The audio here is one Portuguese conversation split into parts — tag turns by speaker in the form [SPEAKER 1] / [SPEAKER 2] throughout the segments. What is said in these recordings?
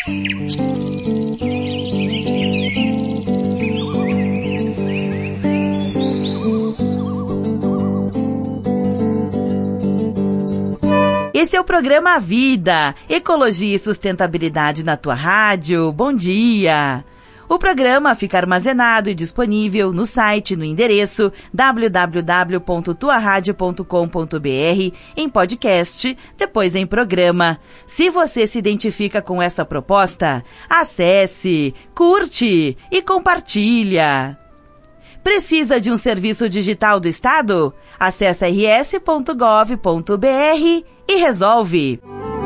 [SPEAKER 1] Esse é o programa Vida, Ecologia e Sustentabilidade na tua rádio. Bom dia! O programa fica armazenado e disponível no site no endereço www.tuaradio.com.br, em podcast, depois em programa. Se você se identifica com essa proposta, acesse, curte e compartilha. Precisa de um serviço digital do Estado? Acesse rs.gov.br e resolve.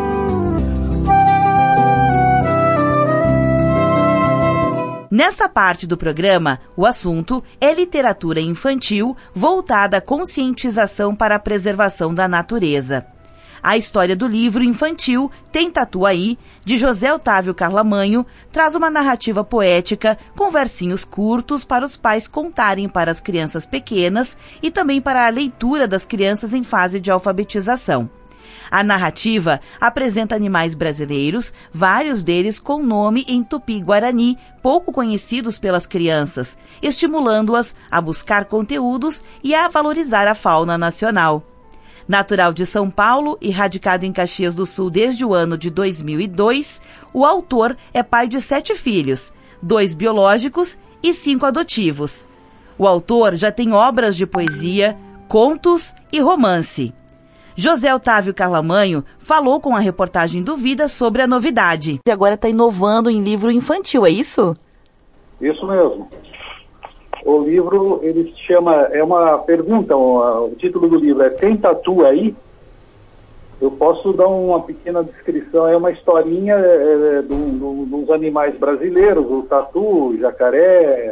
[SPEAKER 1] Nessa parte do programa, o assunto é literatura infantil voltada à conscientização para a preservação da natureza. A história do livro infantil Tem Tatu Aí, de José Otávio Carlamanho, traz uma narrativa poética com versinhos curtos para os pais contarem para as crianças pequenas e também para a leitura das crianças em fase de alfabetização. A narrativa apresenta animais brasileiros, vários deles com nome em tupi-guarani, pouco conhecidos pelas crianças, estimulando-as a buscar conteúdos e a valorizar a fauna nacional. Natural de São Paulo e radicado em Caxias do Sul desde o ano de 2002, o autor é pai de 7 filhos, 2 biológicos e 5 adotivos. O autor já tem obras de poesia, contos e romance. José Otávio Carlamanho falou com a reportagem do Vida sobre a novidade. E agora está inovando em livro infantil, é isso?
[SPEAKER 2] Isso mesmo. O livro, ele se chama, é uma pergunta, o título do livro é Tem Tatu Aí? Eu posso dar uma pequena descrição, é uma historinha dos animais brasileiros, o tatu, o jacaré,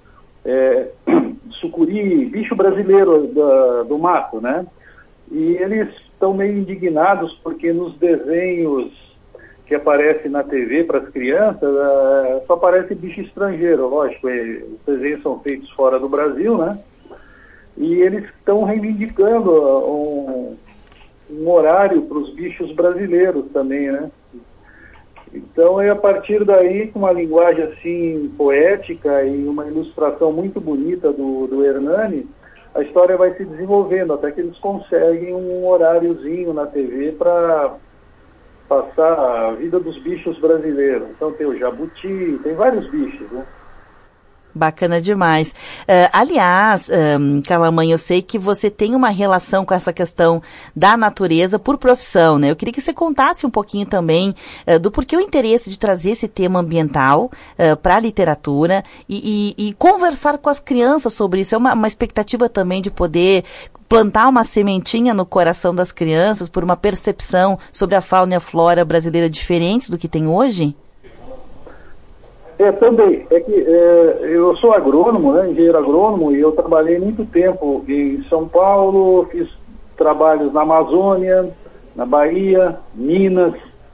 [SPEAKER 2] sucuri, bicho brasileiro do mato, né? E eles estão meio indignados porque nos desenhos que aparecem na TV para as crianças, só aparece bicho estrangeiro, lógico, os desenhos são feitos fora do Brasil, né? E eles estão reivindicando um horário para os bichos brasileiros também, né? Então, a partir daí, com uma linguagem assim poética e uma ilustração muito bonita do Hernani, a história vai se desenvolvendo até que eles conseguem um horáriozinho na TV para passar a vida dos bichos brasileiros. Então tem o jabuti, tem vários bichos, né?
[SPEAKER 1] Bacana demais. Aliás, Carlamanho, eu sei que você tem uma relação com essa questão da natureza por profissão, né? Eu queria que você contasse um pouquinho também do porquê o interesse de trazer esse tema ambiental para a literatura e conversar com as crianças sobre isso. É uma expectativa também de poder plantar uma sementinha no coração das crianças por uma percepção sobre a fauna e a flora brasileira diferentes do que tem hoje?
[SPEAKER 2] Também. É que eu sou agrônomo, né, engenheiro agrônomo, e eu trabalhei muito tempo em São Paulo, fiz trabalhos na Amazônia, na Bahia, Minas,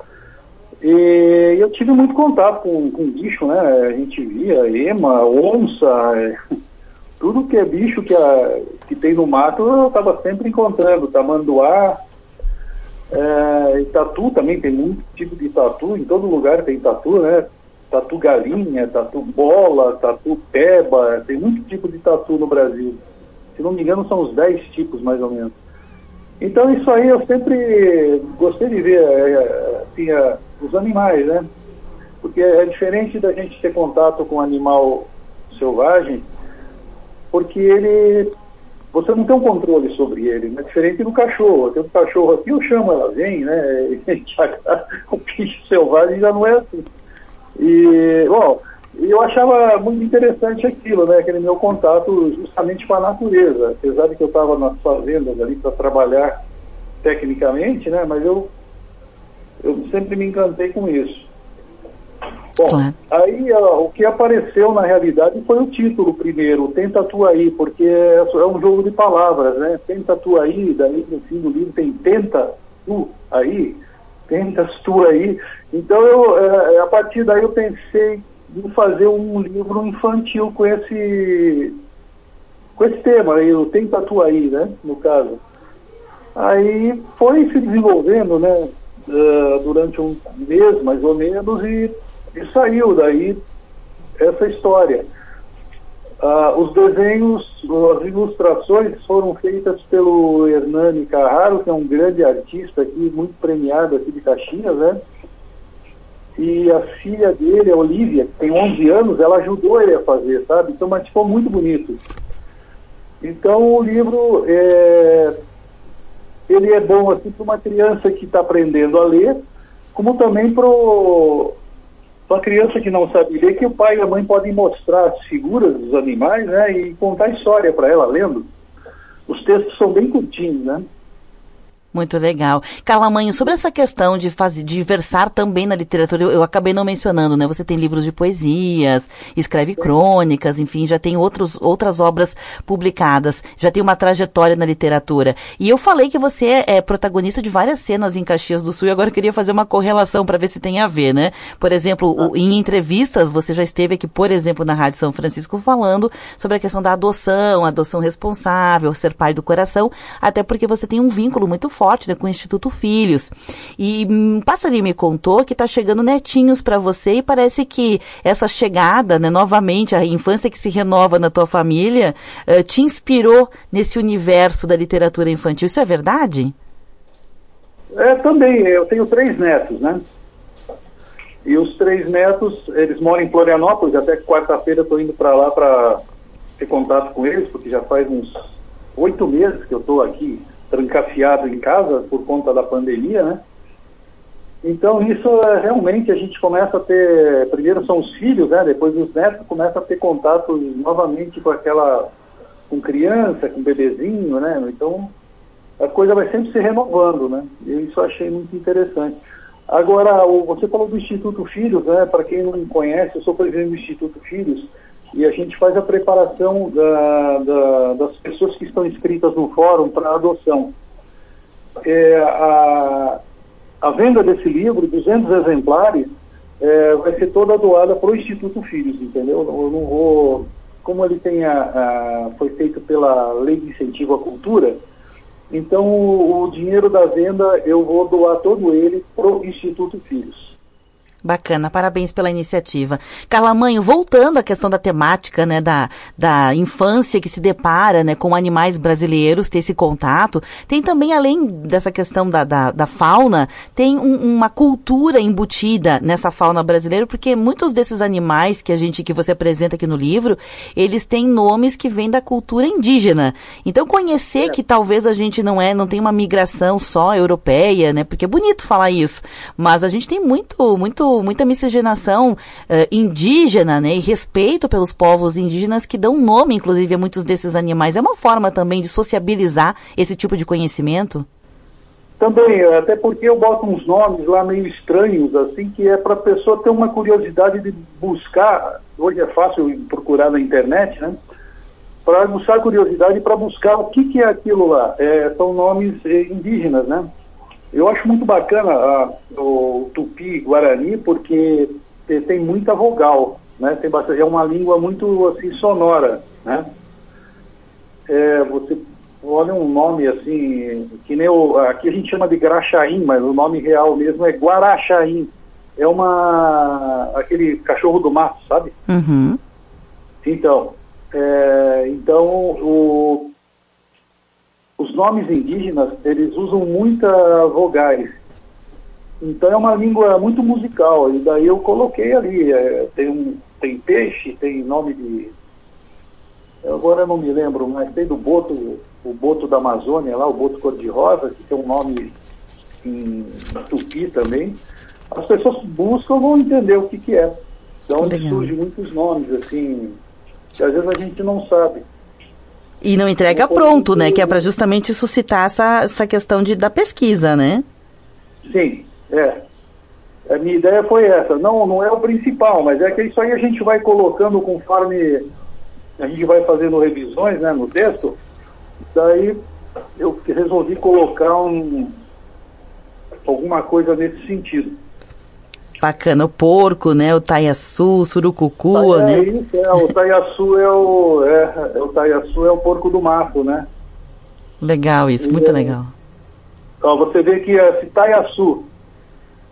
[SPEAKER 2] e eu tive muito contato com bicho, né, a gente via ema, onça, tudo que é bicho que tem no mato eu estava sempre encontrando, tamanduá, e tatu também, tem muito tipo de tatu, em todo lugar tem tatu, né? Tatu galinha, tatu bola, tatu peba, tem muito tipo de tatu no Brasil. Se não me engano, são uns 10 tipos, mais ou menos. Então, isso aí eu sempre gostei de ver, assim, os animais, né? Porque é diferente da gente ter contato com um animal selvagem, porque você não tem um controle sobre ele, né? Diferente do cachorro. Tem um cachorro aqui, eu chamo, ela vem, né? O bicho selvagem já não é assim. E, bom, eu achava muito interessante aquilo, né? Aquele meu contato justamente com a natureza. Apesar de que eu estava nas fazendas ali para trabalhar tecnicamente, né? Mas eu sempre me encantei com isso. Bom, claro. Aí o que apareceu na realidade foi o título primeiro, Tem Tatu Aí, porque é um jogo de palavras, né? Tem Tatu Aí, daí no fim do livro tem Tenta Tu Aí, Tentas Tu Aí. Então, a partir daí eu pensei em fazer um livro infantil com esse tema, aí, o Tem Tatu Aí, né, no caso. Aí foi se desenvolvendo, né, durante um mês, mais ou menos, e saiu daí essa história. Os desenhos, as ilustrações foram feitas pelo Hernani Carraro, que é um grande artista aqui, muito premiado aqui de Caxias, né? E a filha dele, a Olivia, que tem 11 anos, ela ajudou ele a fazer, sabe? Então, mas ficou muito bonito. Então, o livro, ele é bom assim para uma criança que está aprendendo a ler, como também para uma criança que não sabe ler, que o pai e a mãe podem mostrar as figuras dos animais, né? E contar história para ela, lendo. Os textos são bem curtinhos, né?
[SPEAKER 1] Muito legal. Carla Manho, sobre essa questão de versar também na literatura, eu acabei não mencionando, né? Você tem livros de poesias, escreve crônicas, enfim, já tem outras obras publicadas, já tem uma trajetória na literatura. E eu falei que você é protagonista de várias cenas em Caxias do Sul, e agora eu queria fazer uma correlação para ver se tem a ver, né? Por exemplo, em entrevistas, você já esteve aqui, por exemplo, na Rádio São Francisco, falando sobre a questão da adoção responsável, ser pai do coração, até porque você tem um vínculo muito forte, né, com o Instituto Filhos. E Passarinho me contou que está chegando netinhos para você e parece que essa chegada, né, novamente, a infância que se renova na tua família, te inspirou nesse universo da literatura infantil. Isso é verdade?
[SPEAKER 2] Também. Eu tenho 3 netos, né? E os 3 netos, eles moram em Florianópolis, até quarta-feira eu estou indo para lá para ter contato com eles, porque já faz uns 8 meses que eu estou aqui trancafiado em casa por conta da pandemia, né? Então isso realmente a gente começa a ter, primeiro são os filhos, né? Depois os netos, começa a ter contato novamente com criança, com bebezinho, né? Então a coisa vai sempre se renovando, né? E isso eu achei muito interessante. Agora, você falou do Instituto Filhos, né? Para quem não me conhece, eu sou presidente do Instituto Filhos, e a gente faz a preparação das pessoas que estão inscritas no fórum para adoção. A venda desse livro, 200 exemplares, vai ser toda doada para o Instituto Filhos, entendeu? Eu não vou... Como ele foi feito pela Lei de Incentivo à Cultura, então o dinheiro da venda eu vou doar todo ele para o Instituto Filhos.
[SPEAKER 1] Bacana, parabéns pela iniciativa. Carla Manho, voltando à questão da temática, né, da infância que se depara, né, com animais brasileiros, ter esse contato, tem também, além dessa questão da fauna, tem uma cultura embutida nessa fauna brasileira, porque muitos desses animais que você apresenta aqui no livro, eles têm nomes que vêm da cultura indígena. Então, conhecer que talvez a gente não tem uma migração só europeia, né, porque é bonito falar isso, mas a gente tem muita miscigenação indígena, né, e respeito pelos povos indígenas que dão nome, inclusive, a muitos desses animais. É uma forma também de sociabilizar esse tipo de conhecimento?
[SPEAKER 2] Também, até porque eu boto uns nomes lá meio estranhos, assim, que é para a pessoa ter uma curiosidade de buscar. Hoje é fácil procurar na internet, né? Para buscar curiosidade, para buscar o que é aquilo lá. São nomes indígenas, né? Eu acho muito bacana o Tupi-Guarani, porque tem muita vogal, né? É uma língua muito assim, sonora, né? Você olha um nome assim, que nem aqui a gente chama de Graxaim, mas o nome real mesmo é Guaraxaim. É aquele cachorro do mato, sabe?
[SPEAKER 1] Uhum.
[SPEAKER 2] Então, os nomes indígenas, eles usam muitas vogais. Então é uma língua muito musical, e daí eu coloquei ali, tem peixe, tem nome de... Agora eu não me lembro, mas tem do boto, o boto da Amazônia lá, o boto cor-de-rosa, que tem um nome em tupi também. As pessoas buscam, vão entender o que é. Da onde surgem muitos nomes, assim, que às vezes a gente não sabe.
[SPEAKER 1] E não entrega pronto, né? Que é para justamente suscitar essa questão da pesquisa, né?
[SPEAKER 2] Sim, A minha ideia foi essa. Não é o principal, mas é que isso aí a gente vai colocando conforme a gente vai fazendo revisões, né, no texto. Daí eu resolvi colocar alguma coisa nesse sentido.
[SPEAKER 1] Bacana, o porco, né? O taiaçu, o surucucu, né?
[SPEAKER 2] Isso, o taiaçu o taiaçu é o porco do mato, né?
[SPEAKER 1] Legal isso, muito legal.
[SPEAKER 2] Ó, você vê que esse taiaçu,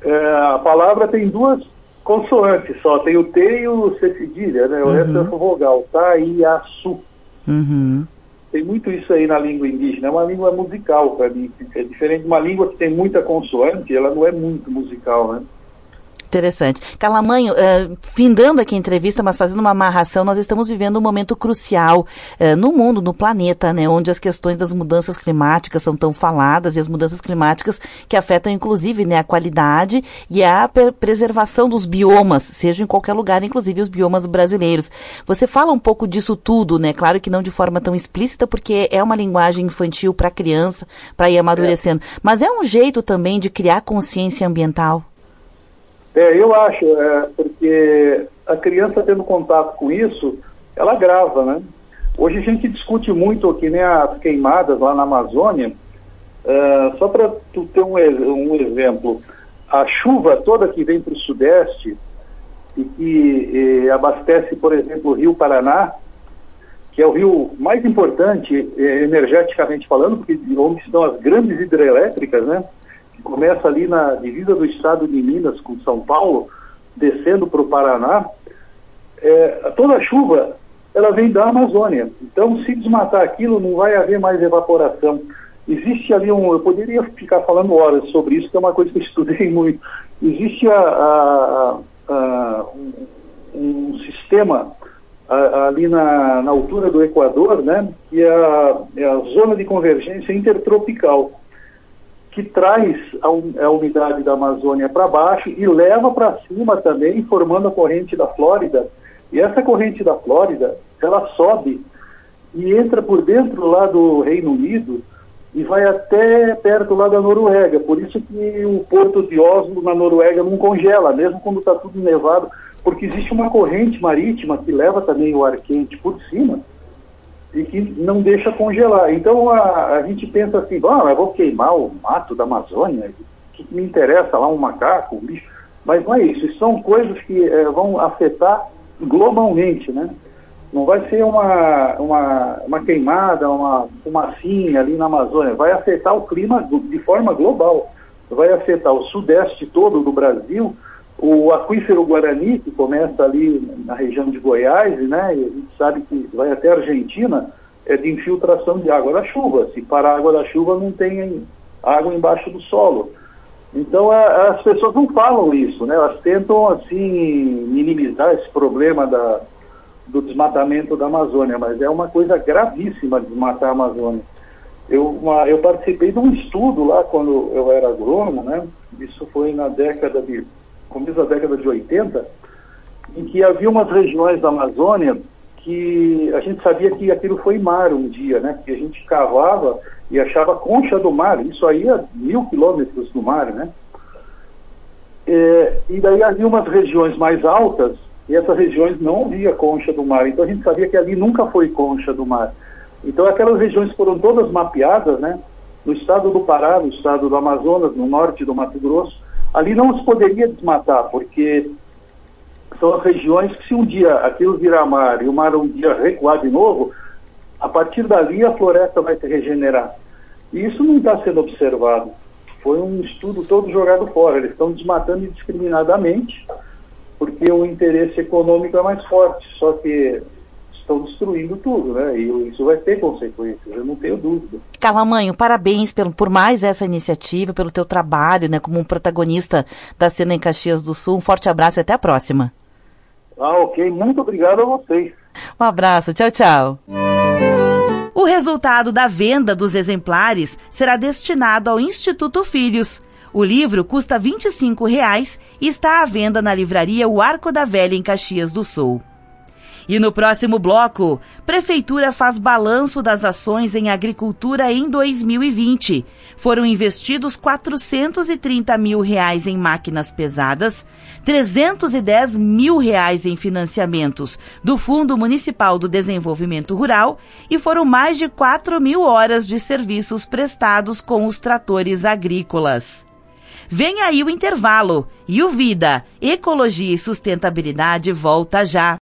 [SPEAKER 2] A palavra tem duas consoantes só, tem o T e o C cedilha, né? O resto é vogal, tá, I, A, Su. Tem muito isso aí na língua indígena, é uma língua musical para mim, é diferente de uma língua que tem muita consoante, ela não é muito musical, né?
[SPEAKER 1] Interessante. Calamanho, findando aqui a entrevista, mas fazendo uma amarração, nós estamos vivendo um momento crucial no mundo, no planeta, né, onde as questões das mudanças climáticas são tão faladas, e as mudanças climáticas que afetam, inclusive, né, a qualidade e a preservação dos biomas, seja em qualquer lugar, inclusive os biomas brasileiros. Você fala um pouco disso tudo, né? Claro que não de forma tão explícita, porque é uma linguagem infantil para a criança, para ir amadurecendo. Mas é um jeito também de criar consciência ambiental?
[SPEAKER 2] Eu acho, porque a criança tendo contato com isso, ela grava, né? Hoje a gente discute muito aqui, né, as queimadas lá na Amazônia. Só para tu ter um exemplo, a chuva toda que vem para o Sudeste e que abastece, por exemplo, o Rio Paraná, que é o rio mais importante energeticamente falando, porque onde estão as grandes hidrelétricas, né? Começa ali na divisa do estado de Minas com São Paulo, descendo para o Paraná, toda a chuva, ela vem da Amazônia. Então, se desmatar aquilo, não vai haver mais evaporação. Existe ali eu poderia ficar falando horas sobre isso, que é uma coisa que eu estudei muito. Existe um sistema ali na altura do Equador, né, que é a zona de convergência intertropical, que traz a umidade da Amazônia para baixo e leva para cima também, formando a corrente da Flórida. E essa corrente da Flórida, ela sobe e entra por dentro lá do Reino Unido e vai até perto lá da Noruega. Por isso que o porto de Oslo, na Noruega, não congela, mesmo quando está tudo nevado, porque existe uma corrente marítima que leva também o ar quente por cima e que não deixa congelar. Então a gente pensa assim, eu vou queimar o mato da Amazônia, que me interessa lá um macaco, um bicho, mas não é isso, são coisas que vão afetar globalmente, né? Não vai ser uma queimada, uma fumacinha ali na Amazônia, vai afetar o clima de forma global, vai afetar o sudeste todo do Brasil, o aquífero Guarani, que começa ali na região de Goiás, né, e a gente sabe que vai até a Argentina, é de infiltração de água da chuva. Se parar a água da chuva, não tem água embaixo do solo. Então, as pessoas não falam isso, né? Elas tentam, assim, minimizar esse problema do desmatamento da Amazônia, mas é uma coisa gravíssima desmatar a Amazônia. Eu participei de um estudo lá quando eu era agrônomo, né? Isso foi começo da década de 80, em que havia umas regiões da Amazônia que a gente sabia que aquilo foi mar um dia, né? Porque a gente cavava e achava concha do mar, isso aí a 1000 quilômetros do mar, né? E daí havia umas regiões mais altas e essas regiões não havia concha do mar, então a gente sabia que ali nunca foi concha do mar. Então aquelas regiões foram todas mapeadas, né? No estado do Pará, no estado do Amazonas, no norte do Mato Grosso. Ali não se poderia desmatar, porque são as regiões que, se um dia aquilo virar mar e o mar um dia recuar de novo, a partir dali a floresta vai se regenerar. E isso não está sendo observado. Foi um estudo todo jogado fora. Eles estão desmatando indiscriminadamente, porque o interesse econômico é mais forte. Só que estão destruindo tudo, né? E isso vai ter consequências, eu não tenho dúvida.
[SPEAKER 1] Calamanho, parabéns por mais essa iniciativa, pelo teu trabalho, né, como um protagonista da cena em Caxias do Sul. Um forte abraço e até a próxima.
[SPEAKER 2] Ok, muito obrigado a vocês.
[SPEAKER 1] Um abraço, tchau, tchau. O resultado da venda dos exemplares será destinado ao Instituto Filhos. O livro custa R$ 25,00 e está à venda na livraria O Arco da Velha, em Caxias do Sul. E no próximo bloco, Prefeitura faz balanço das ações em agricultura em 2020. Foram investidos R$ 430 mil em máquinas pesadas, R$ 310 mil em financiamentos do Fundo Municipal do Desenvolvimento Rural e foram mais de 4.000 horas de serviços prestados com os tratores agrícolas. Vem aí o intervalo e o Vida, Ecologia e Sustentabilidade volta já.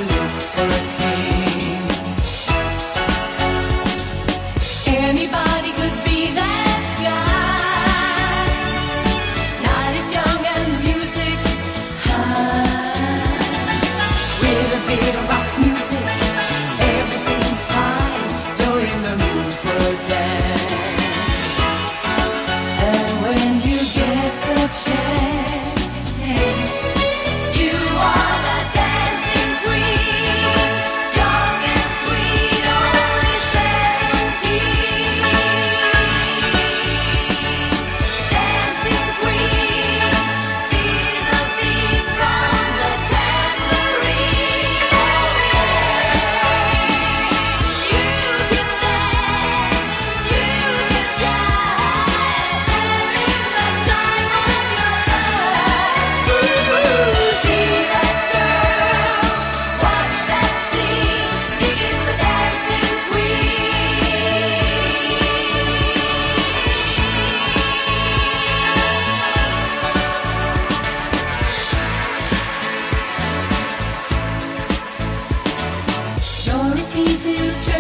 [SPEAKER 3] look for a king. Anybody could be that guy. Night is young and the music's high. With a bit of rock music, everything's fine. You're in the mood for a dance. And when you get the chance, you are the dancing queen. Young and sweet, only 17. Dancing queen, feel the beat from the tambourine. You can dance, you can jive, having the time of your life. See that girl, watch that scene, digging the dancing queen. You're a teaser,